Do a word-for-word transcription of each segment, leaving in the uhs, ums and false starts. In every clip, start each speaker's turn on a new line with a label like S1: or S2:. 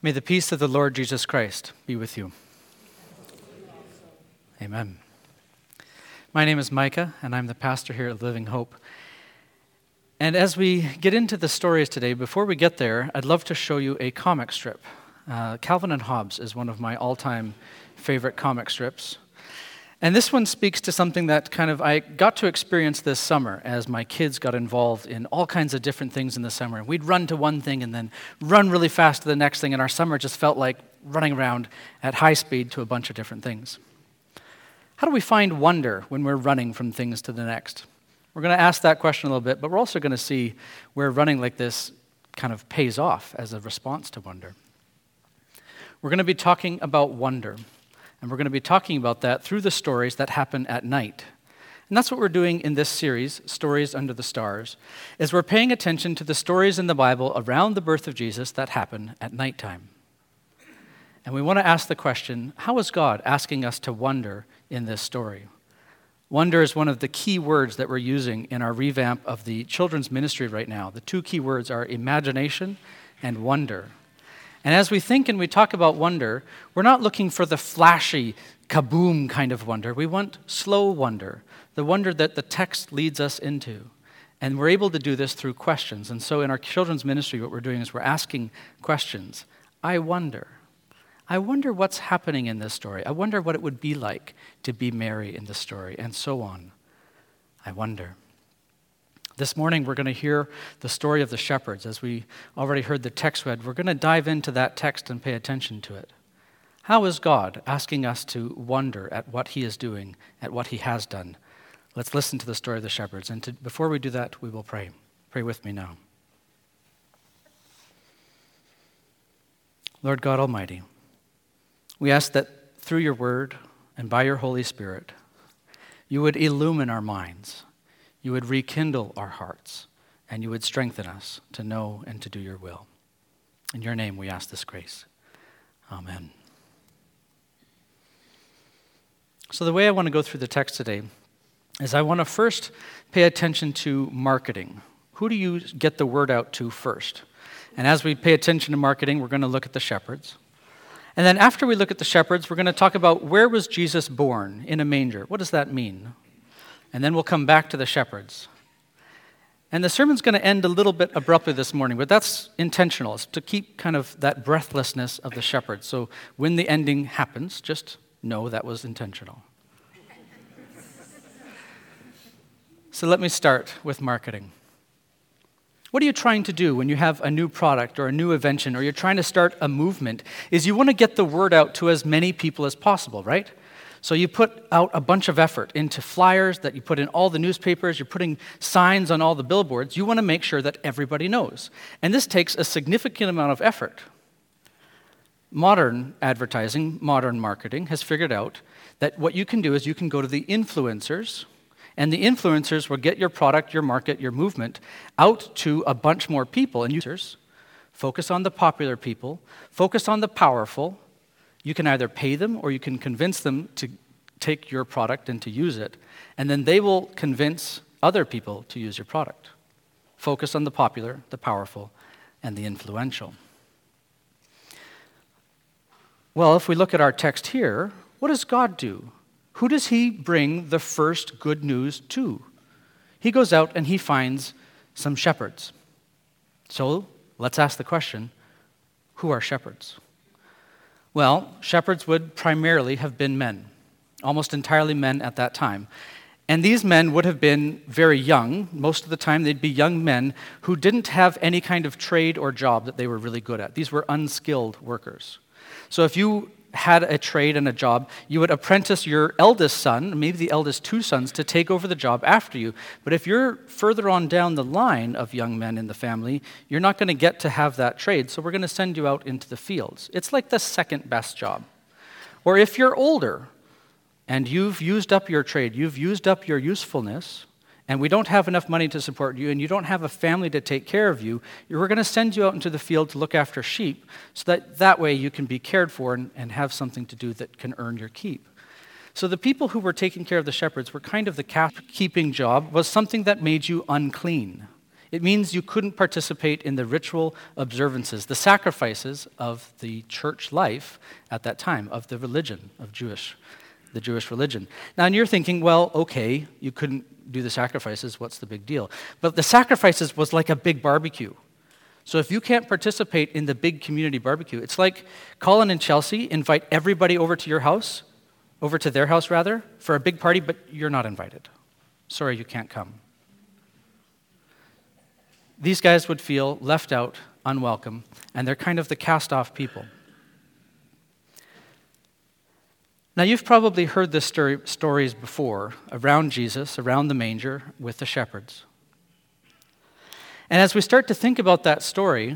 S1: May the peace of the Lord Jesus Christ be with you. Amen. My name is Micah, and I'm the pastor here at Living Hope. And as we get into the stories today, before we get there, I'd love to show you a comic strip. Uh, Calvin and Hobbes is one of my all-time favorite comic strips. And this one speaks to something that kind of I got to experience this summer as my kids got involved in all kinds of different things in the summer. We'd run to one thing and then run really fast to the next thing, and our summer just felt like running around at high speed to a bunch of different things. How do we find wonder when we're running from things to the next? We're going to ask that question a little bit, but we're also going to see where running like this kind of pays off as a response to wonder. We're going to be talking about wonder. And we're going to be talking about that through the stories that happen at night. And that's what we're doing in this series, Stories Under the Stars, is we're paying attention to the stories in the Bible around the birth of Jesus that happen at nighttime. And we want to ask the question, how is God asking us to wonder in this story? Wonder is one of the key words that we're using in our revamp of the children's ministry right now. The two key words are imagination and wonder. And as we think and we talk about wonder, we're not looking for the flashy, kaboom kind of wonder. We want slow wonder, the wonder that the text leads us into. And we're able to do this through questions. And so in our children's ministry, what we're doing is we're asking questions. I wonder. I wonder what's happening in this story. I wonder what it would be like to be Mary in this story, and so on. I wonder. This morning, we're going to hear the story of the shepherds. As we already heard the text read, we're going to dive into that text and pay attention to it. How is God asking us to wonder at what he is doing, at what he has done? Let's listen to the story of the shepherds. And to, before we do that, we will pray. Pray with me now. Lord God Almighty, we ask that through your word and by your Holy Spirit, you would illumine our minds, you would rekindle our hearts, and you would strengthen us to know and to do your will. In your name we ask this grace. Amen. So the way I want to go through the text today is I want to first pay attention to marketing. Who do you get the word out to first? And as we pay attention to marketing, we're going to look at the shepherds. And then after we look at the shepherds, we're going to talk about where was Jesus born in a manger? What does that mean? And then we'll come back to the shepherds. And the sermon's going to end a little bit abruptly this morning, but that's intentional. It's to keep kind of that breathlessness of the shepherds. So when the ending happens, just know that was intentional. So let me start with marketing. What are you trying to do when you have a new product or a new invention or you're trying to start a movement? Is you want to get the word out to as many people as possible, right? So you put out a bunch of effort into flyers that you put in all the newspapers, you're putting signs on all the billboards. You want to make sure that everybody knows. And this takes a significant amount of effort. Modern advertising, modern marketing has figured out that what you can do is you can go to the influencers, and the influencers will get your product, your market, your movement out to a bunch more people. And users focus on the popular people, focus on the powerful. You can either pay them or you can convince them to take your product and to use it, and then they will convince other people to use your product. Focus on the popular, the powerful, and the influential. Well, if we look at our text here, what does God do? Who does he bring the first good news to? He goes out and he finds some shepherds. So let's ask the question, who are shepherds? Well, shepherds would primarily have been men, almost entirely men at that time. And these men would have been very young. Most of the time, they'd be young men who didn't have any kind of trade or job that they were really good at. These were unskilled workers. So if you had a trade and a job, you would apprentice your eldest son, maybe the eldest two sons, to take over the job after you. But if you're further on down the line of young men in the family, you're not going to get to have that trade, so we're going to send you out into the fields. It's like the second best job. Or if you're older and you've used up your trade, you've used up your usefulness, and we don't have enough money to support you, and you don't have a family to take care of you, we're going to send you out into the field to look after sheep, so that that way you can be cared for and, and have something to do that can earn your keep. So the people who were taking care of the shepherds were kind of the calf-keeping job was something that made you unclean. It means you couldn't participate in the ritual observances, the sacrifices of the church life at that time, of the religion of Jewish, the Jewish religion. Now, and you're thinking, well, okay, you couldn't do the sacrifices, what's the big deal? But the sacrifices was like a big barbecue. So if you can't participate in the big community barbecue, it's like Colin and Chelsea invite everybody over to your house, over to their house rather, for a big party, but you're not invited. Sorry, you can't come. These guys would feel left out, unwelcome, and they're kind of the cast-off people. Now, you've probably heard the story, stories before around Jesus, around the manger, with the shepherds. And as we start to think about that story,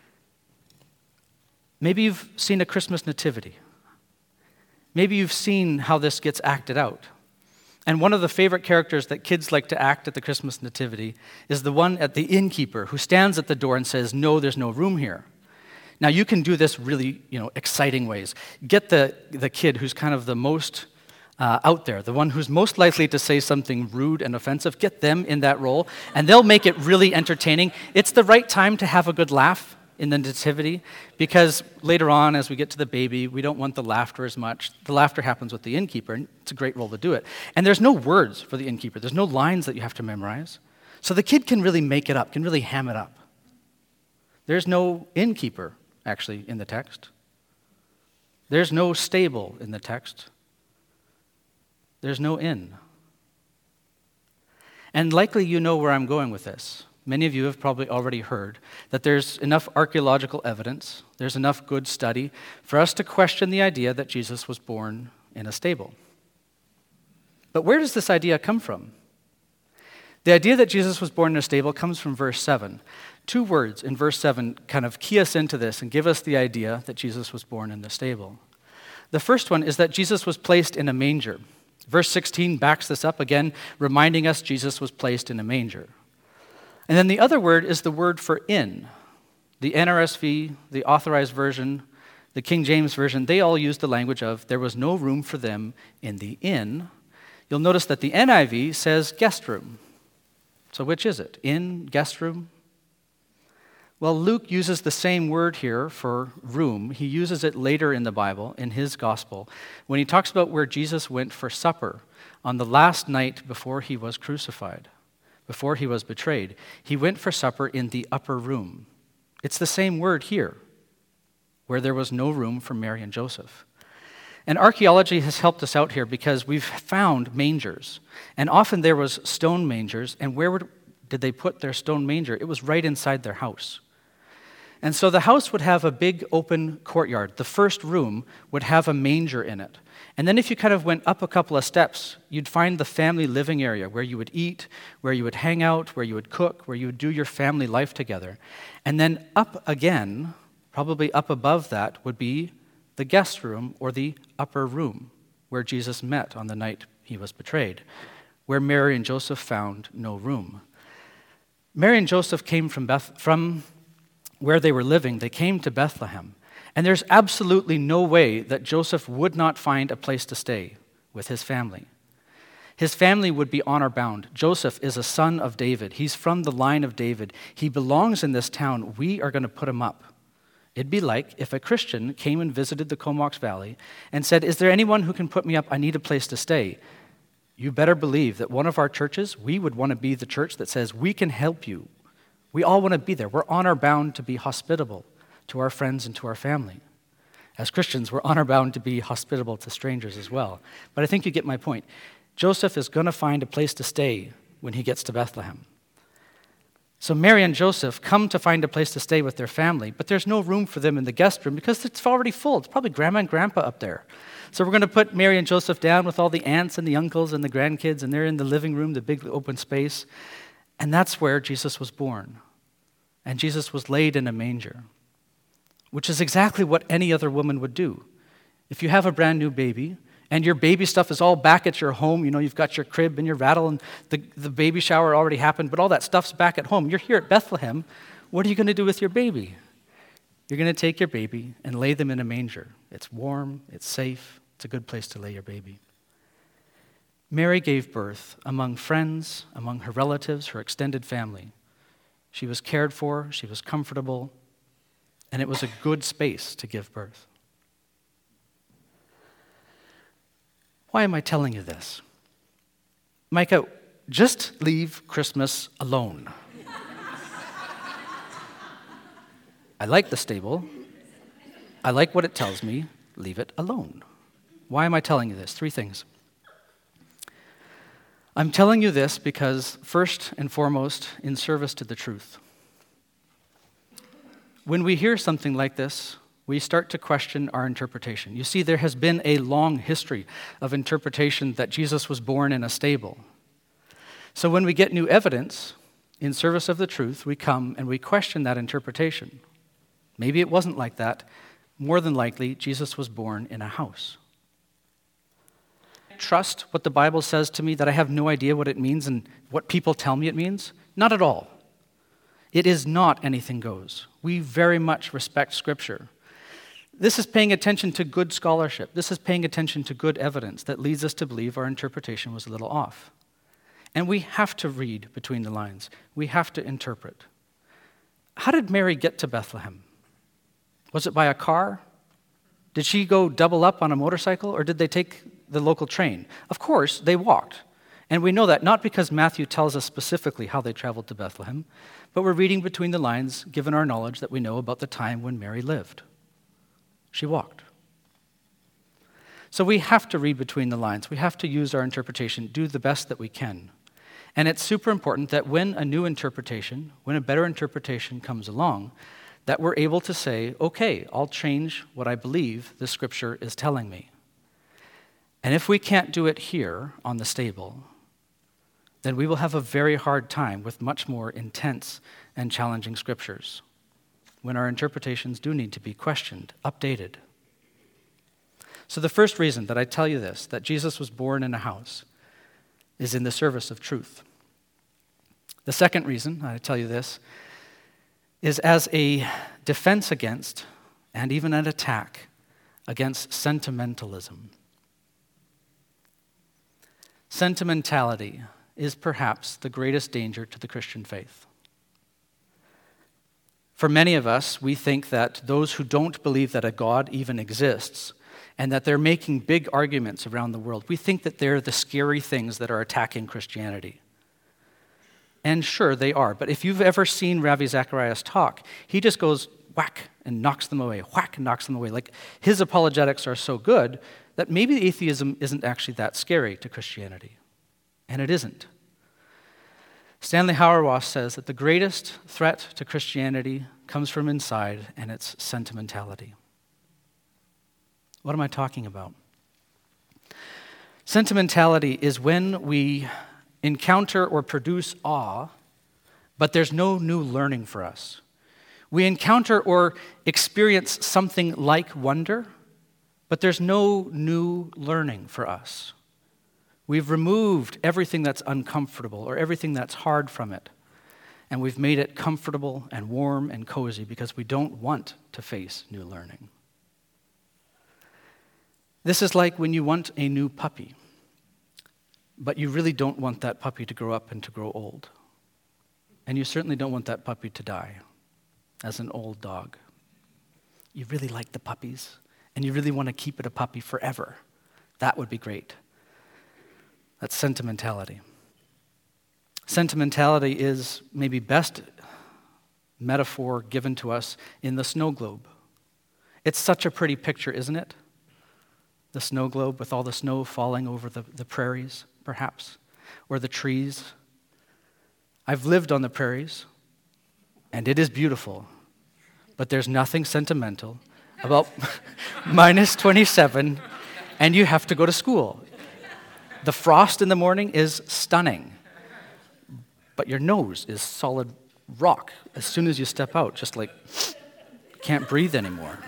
S1: maybe you've seen a Christmas nativity. Maybe you've seen how this gets acted out. And one of the favorite characters that kids like to act at the Christmas nativity is the one at the innkeeper who stands at the door and says, "No, there's no room here." Now, you can do this really, you know, exciting ways. Get the, the kid who's kind of the most uh, out there, the one who's most likely to say something rude and offensive, get them in that role, and they'll make it really entertaining. It's the right time to have a good laugh in the nativity, because later on, as we get to the baby, we don't want the laughter as much. The laughter happens with the innkeeper, and it's a great role to do it. And there's no words for the innkeeper. There's no lines that you have to memorize. So the kid can really make it up, can really ham it up. There's no innkeeper, actually, in the text. There's no stable in the text. There's no inn. And likely you know where I'm going with this. Many of you have probably already heard that there's enough archaeological evidence, there's enough good study for us to question the idea that Jesus was born in a stable. But where does this idea come from? The idea that Jesus was born in a stable comes from verse seven. Two words in verse seven kind of key us into this and give us the idea that Jesus was born in the stable. The first one is that Jesus was placed in a manger. Verse sixteen backs this up again, reminding us Jesus was placed in a manger. And then the other word is the word for inn. The N R S V, the Authorized Version, the King James Version, they all use the language of there was no room for them in the inn. You'll notice that the N I V says guest room. So which is it? Inn, guest room? Well, Luke uses the same word here for room. He uses it later in the Bible, in his gospel, when he talks about where Jesus went for supper on the last night before he was crucified. Before he was betrayed, he went for supper in the upper room. It's the same word here, where there was no room for Mary and Joseph. And archaeology has helped us out here because we've found mangers. And often there was stone mangers, and where would, did they put their stone manger? It was right inside their house. And so the house would have a big open courtyard. The first room would have a manger in it. And then if you kind of went up a couple of steps, you'd find the family living area where you would eat, where you would hang out, where you would cook, where you would do your family life together. And then up again, probably up above that, would be the guest room or the upper room where Jesus met on the night he was betrayed, where Mary and Joseph found no room. Mary and Joseph came from Beth, from where they were living. They came to Bethlehem. And there's absolutely no way that Joseph would not find a place to stay with his family. His family would be honor-bound. Joseph is a son of David. He's from the line of David. He belongs in this town. We are going to put him up. It'd be like if a Christian came and visited the Comox Valley and said, "Is there anyone who can put me up? I need a place to stay." You better believe that one of our churches, we would want to be the church that says, "We can help you." We all want to be there. We're honor-bound to be hospitable to our friends and to our family. As Christians, we're honor-bound to be hospitable to strangers as well. But I think you get my point. Joseph is going to find a place to stay when he gets to Bethlehem. So Mary and Joseph come to find a place to stay with their family, but there's no room for them in the guest room because it's already full. It's probably grandma and grandpa up there. So we're going to put Mary and Joseph down with all the aunts and the uncles and the grandkids, and they're in the living room, the big open space. And that's where Jesus was born. And Jesus was laid in a manger, which is exactly what any other woman would do. If you have a brand new baby, and your baby stuff is all back at your home, you know, you've got your crib and your rattle, and the, the baby shower already happened, but all that stuff's back at home. You're here at Bethlehem. What are you going to do with your baby? You're going to take your baby and lay them in a manger. It's warm, it's safe, it's a good place to lay your baby. Mary gave birth among friends, among her relatives, her extended family, She was cared for, she was comfortable, and it was a good space to give birth. Why am I telling you this? Micah, just leave Christmas alone. I like the stable. I like what it tells me. Leave it alone. Why am I telling you this? Three things. I'm telling you this because, first and foremost, in service to the truth. When we hear something like this, we start to question our interpretation. You see, there has been a long history of interpretation that Jesus was born in a stable. So when we get new evidence in service of the truth, we come and we question that interpretation. Maybe it wasn't like that. More than likely, Jesus was born in a house. Trust what the Bible says to me, that I have no idea what it means and what people tell me it means? Not at all. It is not anything goes. We very much respect Scripture. This is paying attention to good scholarship. This is paying attention to good evidence that leads us to believe our interpretation was a little off. And we have to read between the lines. We have to interpret. How did Mary get to Bethlehem? Was it by a car? Did she go double up on a motorcycle, or did they take the local train? Of course, they walked. And we know that not because Matthew tells us specifically how they traveled to Bethlehem, but we're reading between the lines given our knowledge that we know about the time when Mary lived. She walked. So we have to read between the lines. We have to use our interpretation, do the best that we can. And it's super important that when a new interpretation, when a better interpretation comes along, that we're able to say, okay, I'll change what I believe the Scripture is telling me. And if we can't do it here on the stable, then we will have a very hard time with much more intense and challenging Scriptures, when our interpretations do need to be questioned, updated. So the first reason that I tell you this, that Jesus was born in a house, is in the service of truth. The second reason I tell you this is as a defense against, and even an attack against, sentimentalism. Sentimentality is perhaps the greatest danger to the Christian faith. For many of us, we think that those who don't believe that a God even exists and that they're making big arguments around the world, we think that they're the scary things that are attacking Christianity. And sure, they are. But if you've ever seen Ravi Zacharias talk, he just goes whack and knocks them away, whack and knocks them away. Like, his apologetics are so good that maybe atheism isn't actually that scary to Christianity. And it isn't. Stanley Hauerwas says that the greatest threat to Christianity comes from inside, and it's sentimentality. What am I talking about? Sentimentality is when we encounter or produce awe, but there's no new learning for us. We encounter or experience something like wonder, but there's no new learning for us. We've removed everything that's uncomfortable or everything that's hard from it, and we've made it comfortable and warm and cozy because we don't want to face new learning. This is like when you want a new puppy, but you really don't want that puppy to grow up and to grow old. And you certainly don't want that puppy to die as an old dog. You really like the puppies, and you really want to keep it a puppy forever. That would be great. That's sentimentality. Sentimentality is maybe best metaphor given to us in the snow globe. It's such a pretty picture, isn't it? The snow globe with all the snow falling over the, the prairies, perhaps, or the trees. I've lived on the prairies, and it is beautiful, but there's nothing sentimental about minus twenty-seven, and you have to go to school. The frost in the morning is stunning, but your nose is solid rock as soon as you step out, just like can't breathe anymore.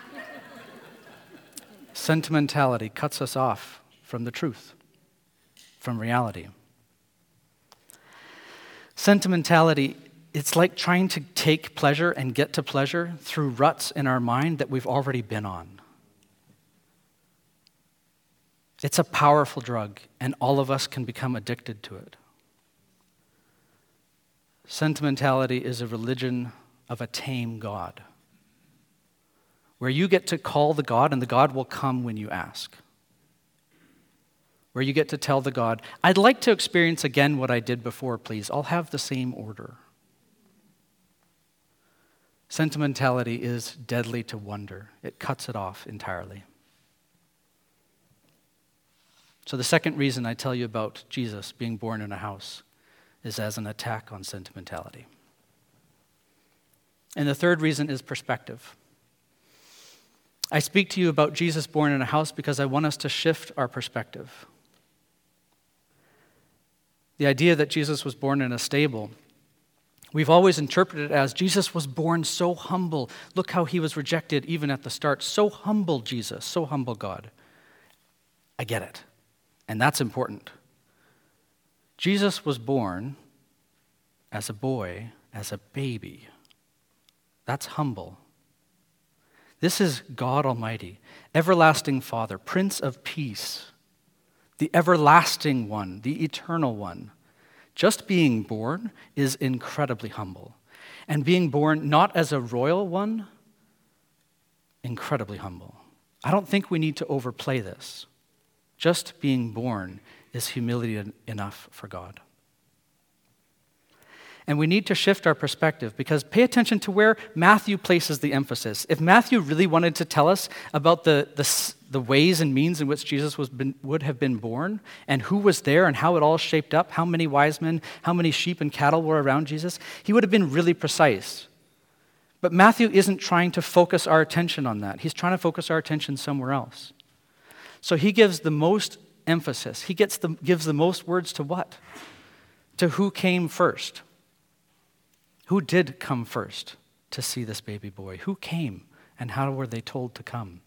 S1: Sentimentality cuts us off from the truth, from reality. Sentimentality, it's like trying to take pleasure and get to pleasure through ruts in our mind that we've already been on. It's a powerful drug, and all of us can become addicted to it. Sentimentality is a religion of a tame God, where you get to call the God and the God will come when you ask. Where you get to tell the God, I'd like to experience again what I did before, please. I'll have the same order. Sentimentality is deadly to wonder. It cuts it off entirely. So the second reason I tell you about Jesus being born in a house is as an attack on sentimentality. And the third reason is perspective. I speak to you about Jesus born in a house because I want us to shift our perspective. The idea that Jesus was born in a stable, we've always interpreted it as Jesus was born so humble. Look how he was rejected even at the start. So humble, Jesus, so humble God. I get it. And that's important. Jesus was born as a boy, as a baby. That's humble. This is God Almighty, everlasting Father, Prince of Peace, the everlasting one, the eternal one. Just being born is incredibly humble. And being born not as a royal one, incredibly humble. I don't think we need to overplay this. Just being born is humility enough for God. And we need to shift our perspective because pay attention to where Matthew places the emphasis. If Matthew really wanted to tell us about the, the, the ways and means in which Jesus was been, would have been born and who was there and how it all shaped up, how many wise men, how many sheep and cattle were around Jesus, he would have been really precise. But Matthew isn't trying to focus our attention on that. He's trying to focus our attention somewhere else. So he gives the most emphasis. He gets the, gives the most words to what? To who came first. Who did come first to see this baby boy? Who came and how were they told to come?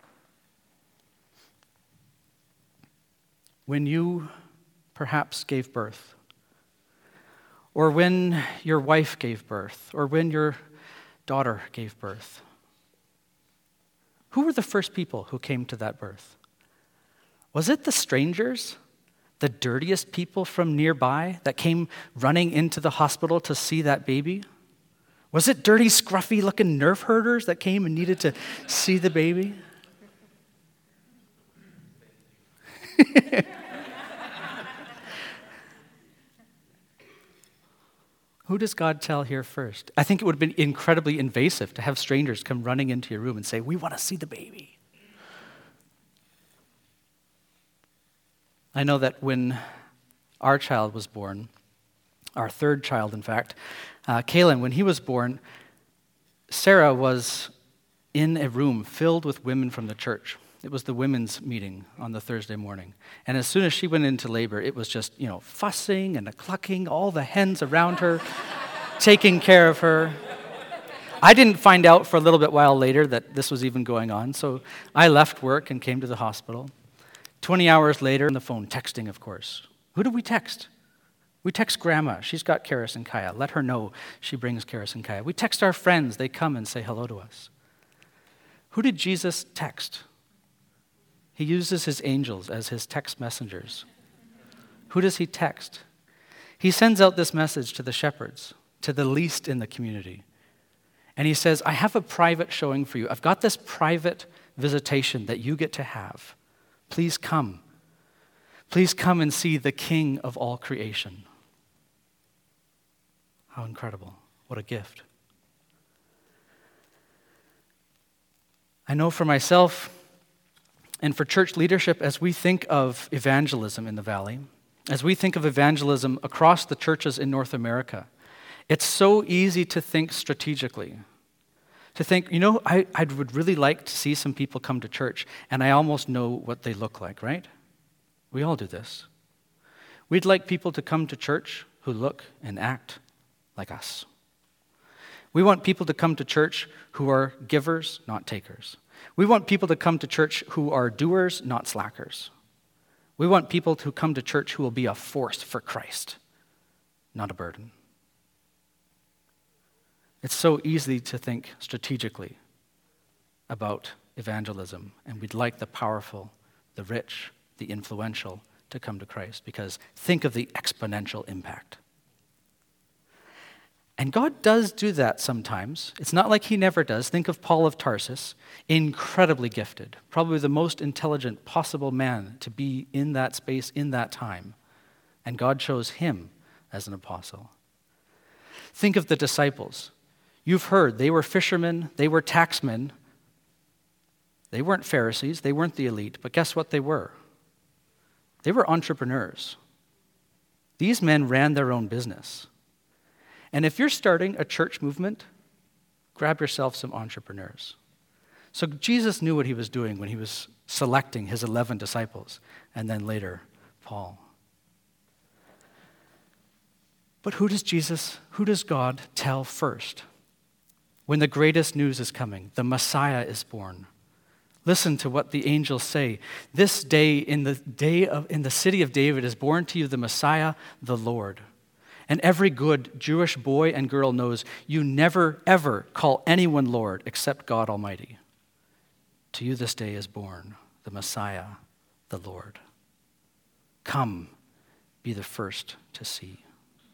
S1: When you perhaps gave birth, or when your wife gave birth, or when your daughter gave birth, who were the first people who came to that birth? Was it the strangers, the dirtiest people from nearby that came running into the hospital to see that baby? Was it dirty, scruffy-looking nerf herders that came and needed to see the baby? Who does God tell here first? I think it would have been incredibly invasive to have strangers come running into your room and say, we want to see the baby. I know that when our child was born, our third child, in fact, uh, Kalen, when he was born, Sarah was in a room filled with women from the church. It was the women's meeting on the Thursday morning. And as soon as she went into labor, it was just, you know, fussing and a clucking, all the hens around her, taking care of her. I didn't find out for a little bit while later that this was even going on, so I left work and came to the hospital. twenty hours later, on the phone, texting, of course. Who did we text? We text Grandma. She's got Karis and Kaya. Let her know she brings Karis and Kaya. We text our friends. They come and say hello to us. Who did Jesus text? He uses his angels as his text messengers. Who does he text? He sends out this message to the shepherds, to the least in the community. And he says, I have a private showing for you. I've got this private visitation that you get to have. Please come. Please come and see the King of all creation. How incredible. What a gift. I know for myself and for church leadership, as we think of evangelism in the Valley, as we think of evangelism across the churches in North America, it's so easy to think strategically. To think, you know, I, I would really like to see some people come to church, and I almost know what they look like, right? We all do this. We'd like people to come to church who look and act like us. We want people to come to church who are givers, not takers. We want people to come to church who are doers, not slackers. We want people to come to church who will be a force for Christ, not a burden. It's so easy to think strategically about evangelism, and we'd like the powerful, the rich, the influential to come to Christ, because think of the exponential impact. And God does do that sometimes. It's not like he never does. Think of Paul of Tarsus, incredibly gifted, probably the most intelligent possible man to be in that space, in that time. And God chose him as an apostle. Think of the disciples. You've heard they were fishermen, they were taxmen. They weren't Pharisees, they weren't the elite, but guess what they were? They were entrepreneurs. These men ran their own business. And if you're starting a church movement, grab yourself some entrepreneurs. So Jesus knew what he was doing when he was selecting his eleven disciples, and then later, Paul. But who does Jesus, who does God tell first? When the greatest news is coming, the Messiah is born. Listen to what the angels say. This day, in the day of, in the city of David, is born to you the Messiah, the Lord. And every good Jewish boy and girl knows you never, ever call anyone Lord except God Almighty. To you this day is born the Messiah, the Lord. Come, be the first to see.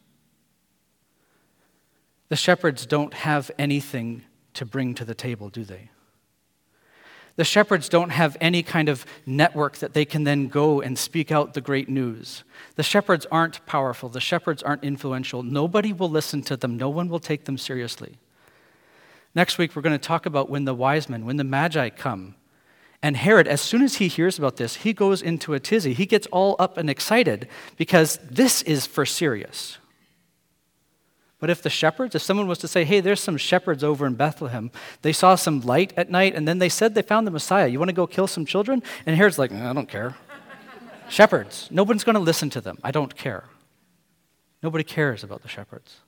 S1: The shepherds don't have anything to bring to the table, do they? The shepherds don't have any kind of network that they can then go and speak out the great news. The shepherds aren't powerful. The shepherds aren't influential. Nobody will listen to them. No one will take them seriously. Next week, we're going to talk about when the wise men, when the magi come. And Herod, as soon as he hears about this, he goes into a tizzy. He gets all up and excited because this is for serious. But if the shepherds, if someone was to say, hey, there's some shepherds over in Bethlehem, they saw some light at night, and then they said they found the Messiah. You want to go kill some children? And Herod's like, I don't care. Shepherds, nobody's going to listen to them. I don't care. Nobody cares about the shepherds.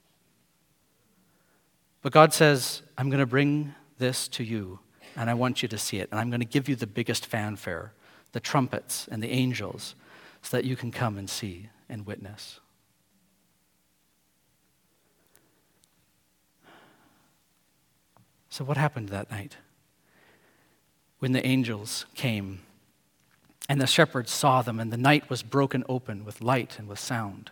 S1: But God says, I'm going to bring this to you, and I want you to see it. And I'm going to give you the biggest fanfare, the trumpets and the angels, so that you can come and see and witness. So what happened that night? When the angels came and the shepherds saw them and the night was broken open with light and with sound.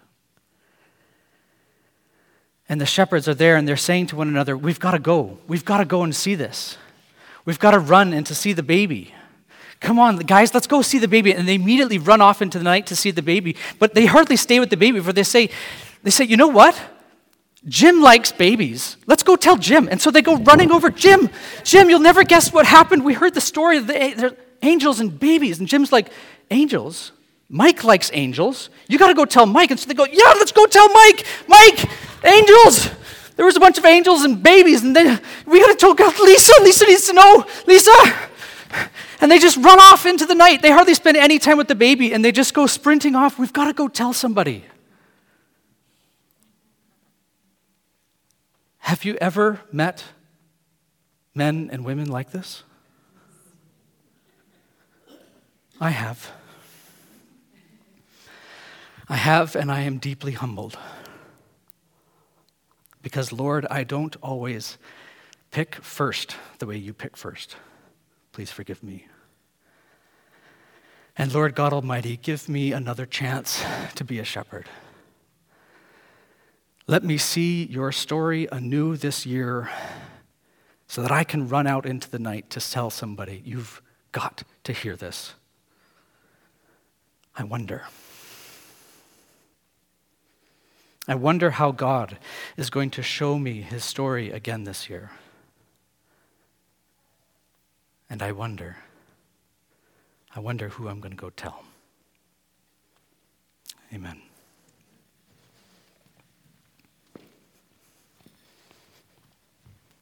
S1: And the shepherds are there and they're saying to one another, we've got to go. We've got to go and see this. We've got to run and to see the baby. Come on, guys, let's go see the baby. And they immediately run off into the night to see the baby. But they hardly stay with the baby, for they say, they say, you know what? Jim likes babies. Let's go tell Jim. And so they go running over. Jim, Jim, you'll never guess what happened. We heard the story of the, the angels and babies. And Jim's like, angels? Mike likes angels. You got to go tell Mike. And so they go, yeah, let's go tell Mike. Mike, angels. There was a bunch of angels and babies. And then we got to tell Lisa. Lisa needs to know. Lisa. And they just run off into the night. They hardly spend any time with the baby. And they just go sprinting off. We've got to go tell somebody. Have you ever met men and women like this? I have. I have, and I am deeply humbled. Because, Lord, I don't always pick first the way you pick first. Please forgive me. And Lord God Almighty, give me another chance to be a shepherd. Let me see your story anew this year so that I can run out into the night to tell somebody, you've got to hear this. I wonder. I wonder how God is going to show me his story again this year. And I wonder, I wonder who I'm going to go tell. Amen.